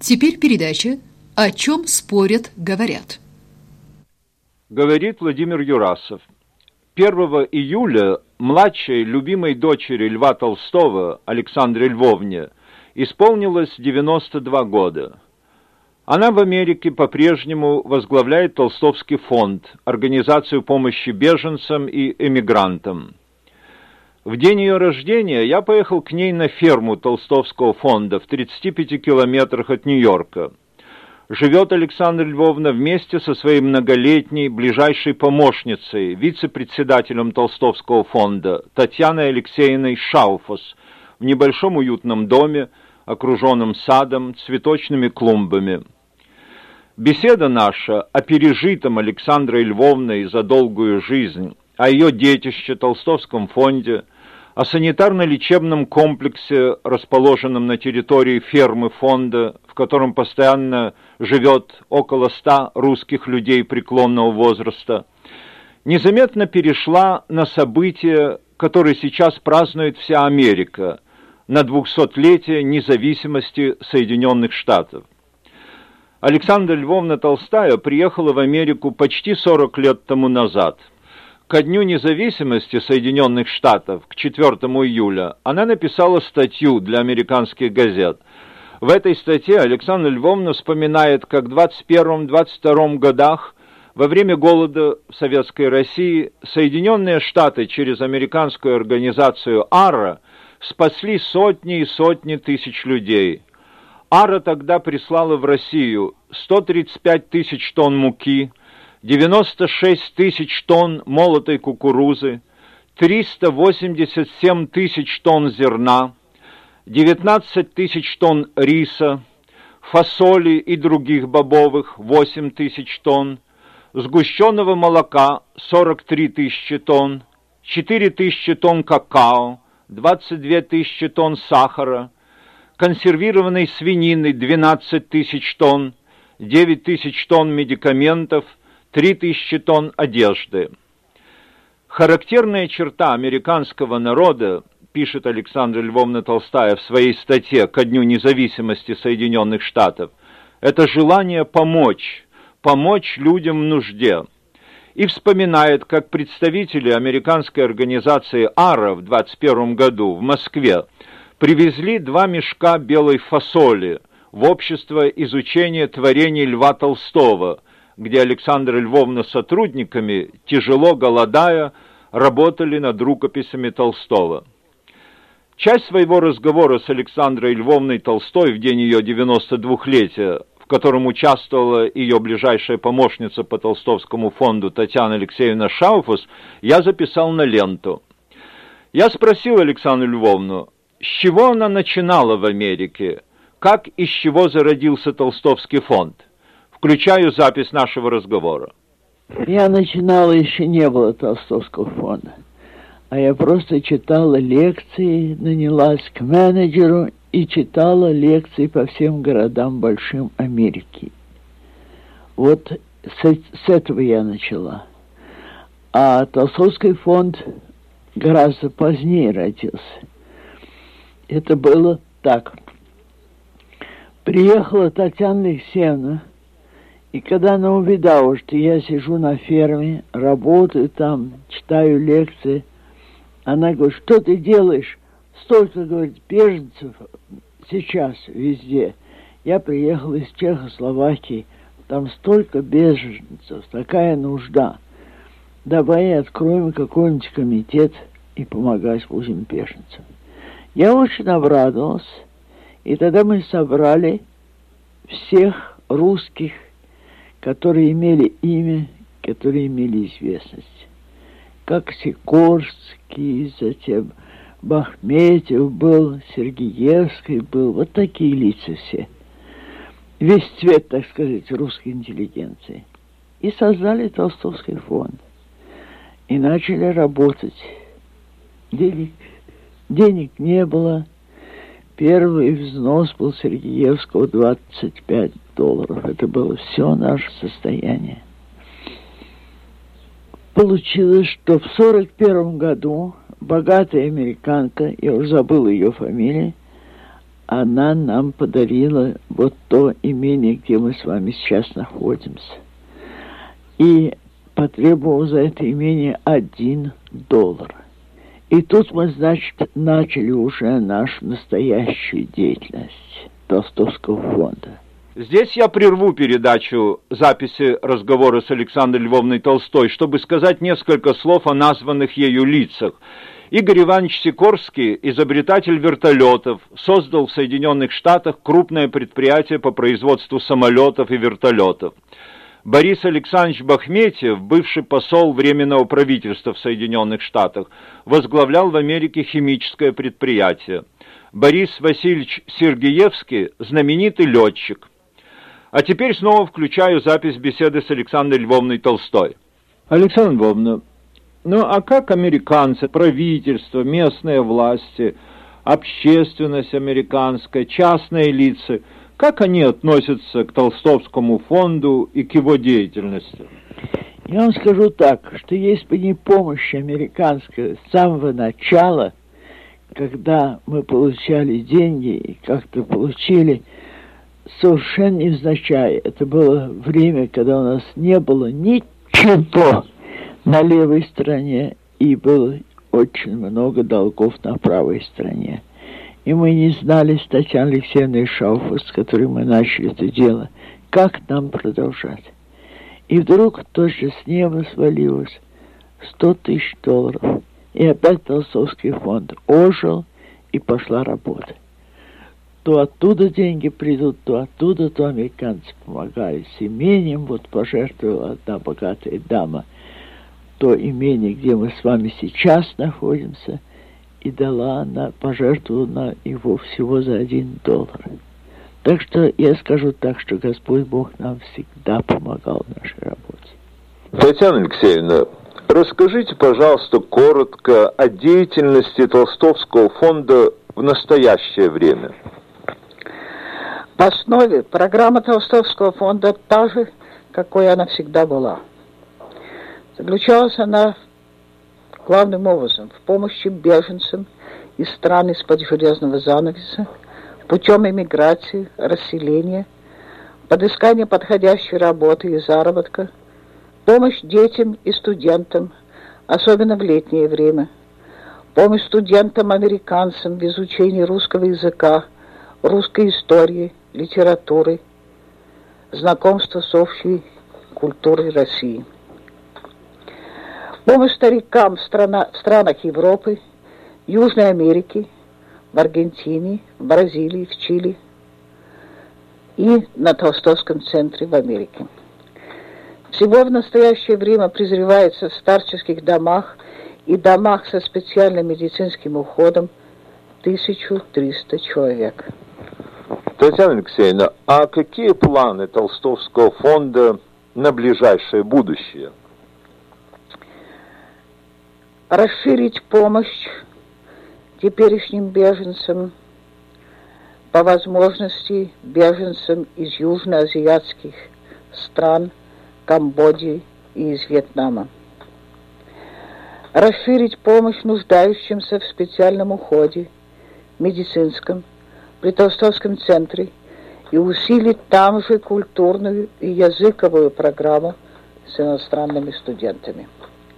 Теперь передача «О чем спорят, говорят». Говорит Владимир Юрасов. 1 июля младшей любимой дочери Льва Толстого, Александре Львовне, исполнилось 92 года. Она в Америке по-прежнему возглавляет Толстовский фонд, организацию помощи беженцам и эмигрантам. В день ее рождения я поехал к ней на ферму Толстовского фонда в 35 километрах от Нью-Йорка. Живет Александра Львовна вместе со своей многолетней ближайшей помощницей, вице-председателем Толстовского фонда Татьяной Алексеевной Шауфос в небольшом уютном доме, окруженном садом, цветочными клумбами. Беседа наша о пережитом Александрой Львовной за долгую жизнь, о ее детище Толстовском фонде, о санитарно-лечебном комплексе, расположенном на территории фермы фонда, в котором постоянно живет около 100 русских людей преклонного возраста, незаметно перешла на события, которые сейчас празднует вся Америка, на 200-летие независимости Соединенных Штатов. Александра Львовна Толстая приехала в Америку почти 40 лет тому назад. Ко дню независимости Соединенных Штатов, к 4 июля, она написала статью для американских газет. В этой статье Александра Львовна вспоминает, как в 21-22 годах, во время голода в Советской России, Соединенные Штаты через американскую организацию АРА спасли сотни и сотни тысяч людей. АРА тогда прислала в Россию 135 тысяч тонн муки, 96 тысяч тонн молотой кукурузы, 387 тысяч тонн зерна, 19 тысяч тонн риса, фасоли и других бобовых 8 тысяч тонн, сгущенного молока 43 тысячи тонн, 4 тысячи тонн какао, 22 тысячи тонн сахара, консервированной свинины 12 тысяч тонн, 9 тысяч тонн медикаментов, 3000 тонн одежды. Характерная черта американского народа, пишет Александра Львовна Толстая в своей статье «Ко дню независимости Соединенных Штатов», это желание помочь людям в нужде. И вспоминает, как представители американской организации АРА в 21 году в Москве привезли 2 мешка белой фасоли в общество изучения творений Льва Толстого, где Александра Львовна с сотрудниками, тяжело голодая, работали над рукописями Толстого. Часть своего разговора с Александрой Львовной Толстой в день ее 92-летия, в котором участвовала ее ближайшая помощница по Толстовскому фонду Татьяна Алексеевна Шауфос, я записал на ленту. Я спросил Александру Львовну, с чего она начинала в Америке, как и с чего зародился Толстовский фонд. Включаю запись нашего разговора. Я начинала, еще не было Толстовского фонда, а я просто читала лекции, нанялась к менеджеру и читала лекции по всем городам большим Америки. Вот с этого я начала. А Толстовский фонд гораздо позднее родился. Это было так. Приехала Татьяна Алексеевна, и когда она увидала, что я сижу на ферме, работаю там, читаю лекции, она говорит, что ты делаешь? Столько, говорит, беженцев сейчас везде. Я приехала из Чехословакии, там столько беженцев, такая нужда. Давай откроем какой-нибудь комитет и помогать будем беженцам. Я очень обрадовалась, и тогда мы собрали всех русских, которые имели имя, которые имели известность. Как Сикорский, затем Бахметьев был, Сергеевский был, вот такие лица все. Весь цвет, так сказать, русской интеллигенции. И создали Толстовский фонд. И начали работать. Денег не было. Первый взнос был Сергеевского $25. Это было все наше состояние. Получилось, что в 1941 году богатая американка, я уже забыл ее фамилию, она нам подарила вот то имение, где мы с вами сейчас находимся. И потребовал за это имение $1. И тут мы, значит, начали уже нашу настоящую деятельность Толстовского фонда. Здесь я прерву передачу записи разговора с Александрой Львовной Толстой, чтобы сказать несколько слов о названных ею лицах. Игорь Иванович Сикорский, изобретатель вертолетов, создал в Соединенных Штатах крупное предприятие по производству самолетов и вертолетов. Борис Александрович Бахметьев, бывший посол Временного правительства в Соединенных Штатах, возглавлял в Америке химическое предприятие. Борис Васильевич Сергеевский, знаменитый летчик. А теперь снова включаю запись беседы с Александрой Львовной Толстой. Александра Львовна, ну а как американцы, правительство, местные власти, общественность американская, частные лица, как они относятся к Толстовскому фонду и к его деятельности? Я вам скажу так, что если бы не помощь американская с самого начала, когда мы получали деньги и как-то получили, совершенно невзначай. Это было время, когда у нас не было ничего на левой стороне, и было очень много долгов на правой стороне. И мы не знали с Татьяной Алексеевной Шауфер, с которой мы начали это дело, как нам продолжать. И вдруг точно с неба свалилось $100 000. И опять Толстовский фонд ожил, и пошла работа. То оттуда деньги придут, то оттуда, то американцы помогали с имением. Вот пожертвовала одна богатая дама то имение, где мы с вами сейчас находимся, и дала она, пожертвовала на его всего за $1. Так что я скажу так, что Господь Бог нам всегда помогал в нашей работе. Татьяна Алексеевна, расскажите, пожалуйста, коротко о деятельности Толстовского фонда в настоящее время. В основе программа Толстовского фонда та же, какой она всегда была. Заключалась она главным образом в помощи беженцам из стран из-под железного занавеса путем эмиграции, расселения, подыскания подходящей работы и заработка, помощь детям и студентам, особенно в летнее время, помощь студентам-американцам в изучении русского языка, русской истории, литературы, знакомство с общей культурой России. Помощь старикам в странах Европы, Южной Америки, в Аргентине, в Бразилии, в Чили и на Толстовском центре в Америке. Всего в настоящее время презревается в старческих домах и домах со специальным медицинским уходом 1300 человек. Татьяна Алексеевна, а какие планы Толстовского фонда на ближайшее будущее? Расширить помощь теперешним беженцам, по возможности беженцам из южноазиатских стран, Камбоджи и из Вьетнама. Расширить помощь нуждающимся в специальном уходе, медицинском, при Толстовском центре и усилить там же культурную и языковую программу с иностранными студентами.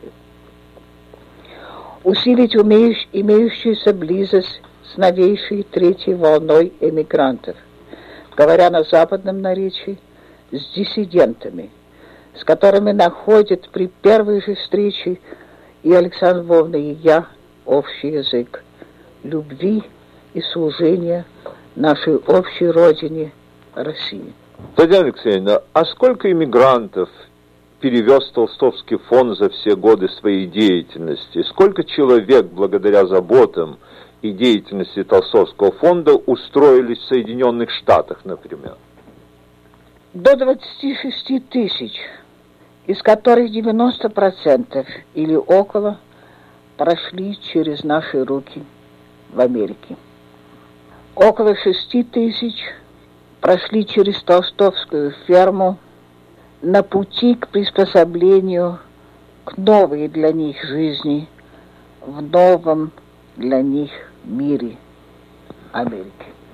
Усилить имеющуюся близость с новейшей третьей волной эмигрантов, говоря на западном наречии, с диссидентами, с которыми находят при первой же встрече и Александра Львовна, и я общий язык любви и служения нашей общей родине России. Татьяна Алексеевна, а сколько иммигрантов перевез Толстовский фонд за все годы своей деятельности? Сколько человек, благодаря заботам и деятельности Толстовского фонда, устроились в Соединенных Штатах, например? До 26 тысяч, из которых 90% или около прошли через наши руки в Америке. Около 6 тысяч прошли через Толстовскую ферму на пути к приспособлению к новой для них жизни в новом для них мире Америки.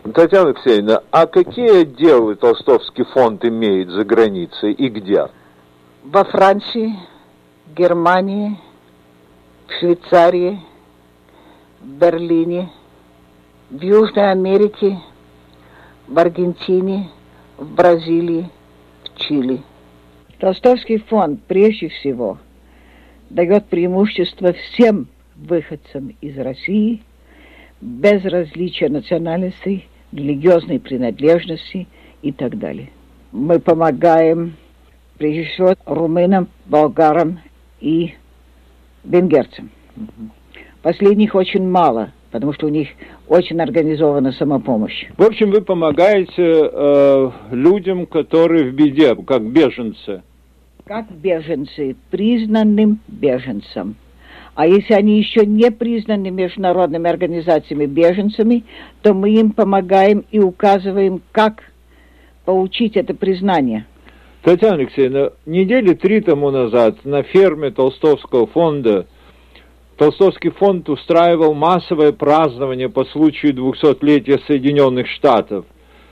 Татьяна Алексеевна, а какие отделы Толстовский фонд имеет за границей и где? Во Франции, Германии, в Швейцарии, в Берлине, в Южной Америке, в Аргентине, в Бразилии, в Чили. Толстовский фонд прежде всего дает преимущество всем выходцам из России без различия национальностей, религиозной принадлежности и так далее. Мы помогаем прежде всего румынам, болгарам и венгерцам. Последних очень мало, потому что у них очень организована самопомощь. В общем, вы помогаете людям, которые в беде, как беженцы. Как беженцы, признанным беженцам. А если они еще не признаны международными организациями беженцами, то мы им помогаем и указываем, как получить это признание. Татьяна Алексеевна, недели 3 тому назад на ферме Толстовского фонда Толстовский фонд устраивал массовое празднование по случаю 200-летия Соединенных Штатов.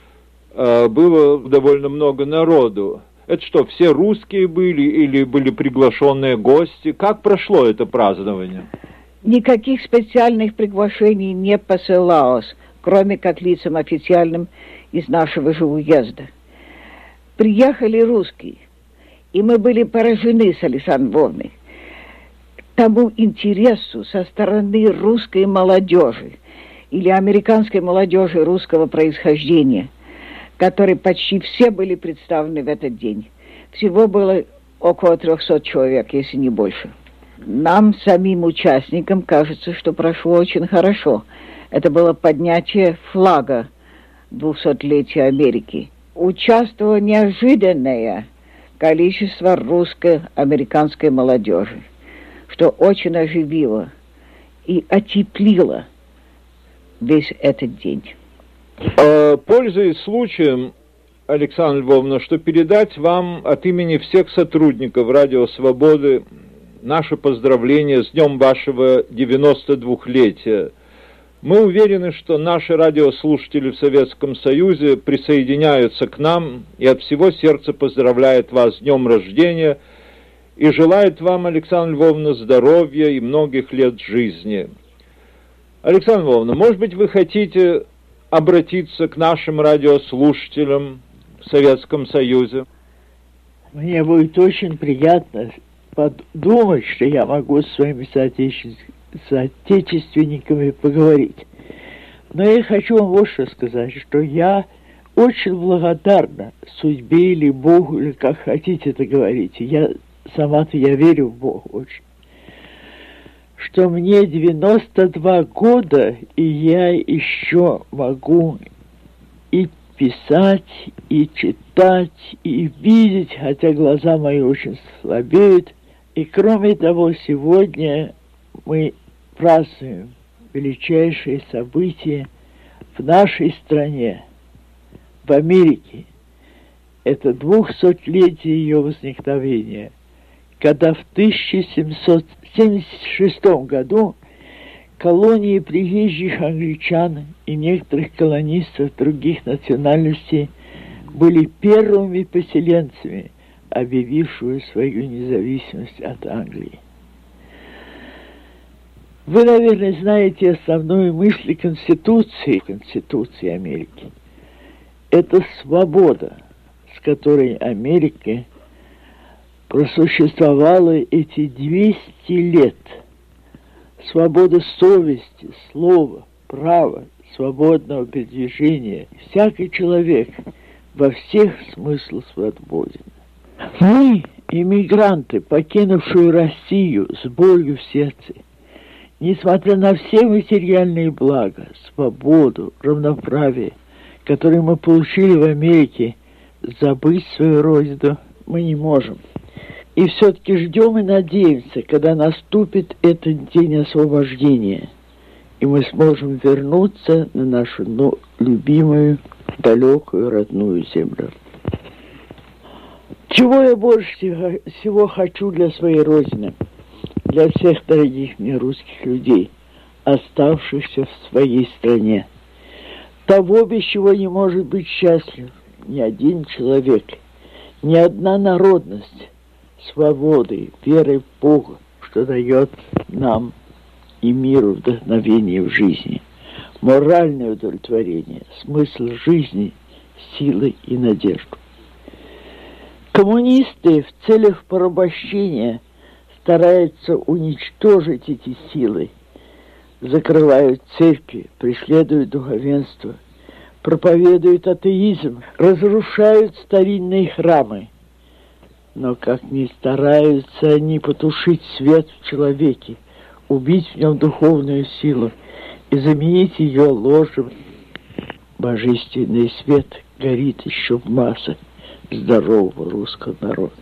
Было довольно много народу. Это что, все русские были или были приглашенные гости? Как прошло это празднование? Никаких специальных приглашений не посылалось, кроме как лицам официальным из нашего же уезда. Приехали русские, и мы были поражены с Александром Львовной тому интересу со стороны русской молодежи или американской молодежи русского происхождения, которые почти все были представлены в этот день. Всего было около 300 человек, если не больше. Нам, самим участникам, кажется, что прошло очень хорошо. Это было поднятие флага 200-летия Америки. Участвовало неожиданное количество русско-американской молодежи, что очень оживило и отеплило весь этот день. Пользуясь случаем, Александра Львовна, что передать вам от имени всех сотрудников Радио Свободы наше поздравление с днем вашего 92-летия. Мы уверены, что наши радиослушатели в Советском Союзе присоединяются к нам и от всего сердца поздравляют вас с днем рождения и желают вам, Александра Львовна, здоровья и многих лет жизни. Александра Львовна, может быть, вы хотите обратиться к нашим радиослушателям в Советском Союзе? Мне будет очень приятно подумать, что я могу с своими соотечественниками поговорить. Но я хочу вам вот что сказать, что я очень благодарна судьбе или Богу, или как хотите это говорите. Я верю в Бога очень. Что мне 92 года, и я еще могу и писать, и читать, и видеть, хотя глаза мои очень слабеют. И кроме того, сегодня мы празднуем величайшие события в нашей стране, в Америке. Это 200-летие ее возникновения, когда в 1776 году колонии приезжих англичан и некоторых колонистов других национальностей были первыми поселенцами, объявившими свою независимость от Англии. Вы, наверное, знаете основную мысль Конституции Америки. Это свобода, с которой Америка просуществовала эти 200 лет. Свобода совести, слова, права, свободного передвижения. Всякий человек во всех смыслах свободен. Мы, иммигранты, покинувшие Россию с болью в сердце, несмотря на все материальные блага, свободу, равноправие, которые мы получили в Америке, забыть свою родину мы не можем. И все-таки ждем и надеемся, когда наступит этот день освобождения, и мы сможем вернуться на нашу любимую, далекую, родную землю. Чего я больше всего хочу для своей родины, для всех дорогих мне русских людей, оставшихся в своей стране? Того, без чего не может быть счастлив ни один человек, ни одна народность, свободы, веры в Бога, что дает нам и миру вдохновение в жизни, моральное удовлетворение, смысл жизни, силы и надежду. Коммунисты в целях порабощения стараются уничтожить эти силы, закрывают церкви, преследуют духовенство, проповедуют атеизм, разрушают старинные храмы. Но как ни стараются они потушить свет в человеке, убить в нем духовную силу и заменить ее ложем, божественный свет горит еще в массах здорового русского народа.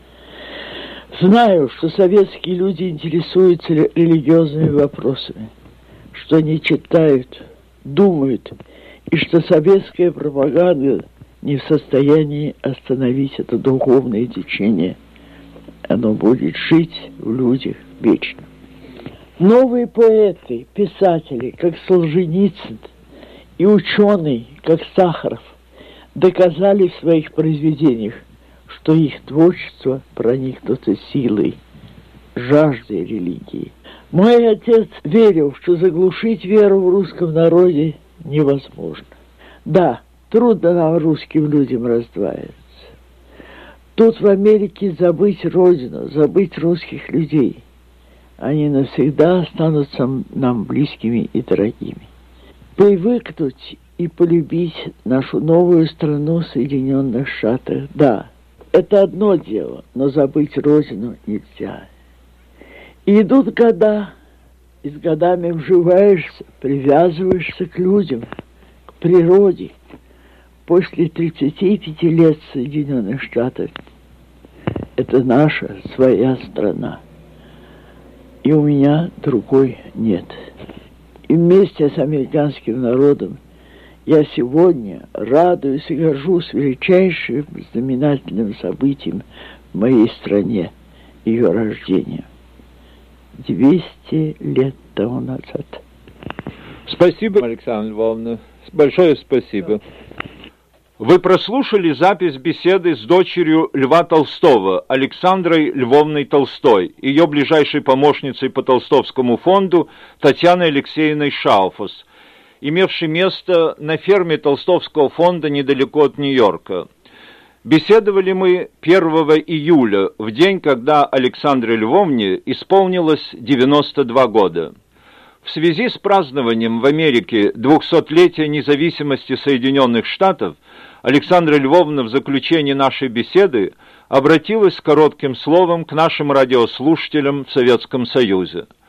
Знаю, что советские люди интересуются религиозными вопросами, что они читают, думают, и что советская пропаганда не в состоянии остановить это духовное течение. Оно будет жить в людях вечно. Новые поэты, писатели, как Солженицын, и ученые, как Сахаров, доказали в своих произведениях, что их творчество проникнуто силой, жаждой религии. Мой отец верил, что заглушить веру в русском народе невозможно. Да, трудно нам, русским людям, раздваиваться. Тут в Америке забыть родину, забыть русских людей. Они навсегда останутся нам близкими и дорогими. Привыкнуть и полюбить нашу новую страну Соединенных Штатов, да, это одно дело, но забыть родину нельзя. И идут года, и с годами вживаешься, привязываешься к людям, к природе. После 35 лет Соединенных Штатов это наша своя страна. И у меня другой нет. И вместе с американским народом я сегодня радуюсь и горжусь величайшим знаменательным событием в моей стране, ее рождения. 200 лет тому назад. Спасибо, Александра Львовна. Большое спасибо. Вы прослушали запись беседы с дочерью Льва Толстого, Александрой Львовной Толстой, ее ближайшей помощницей по Толстовскому фонду Татьяной Алексеевной Шауфус, имевшей место на ферме Толстовского фонда недалеко от Нью-Йорка. Беседовали мы 1 июля, в день, когда Александре Львовне исполнилось 92 года. В связи с празднованием в Америке 200-летия независимости Соединенных Штатов Александра Львовна в заключении нашей беседы обратилась с коротким словом к нашим радиослушателям в Советском Союзе.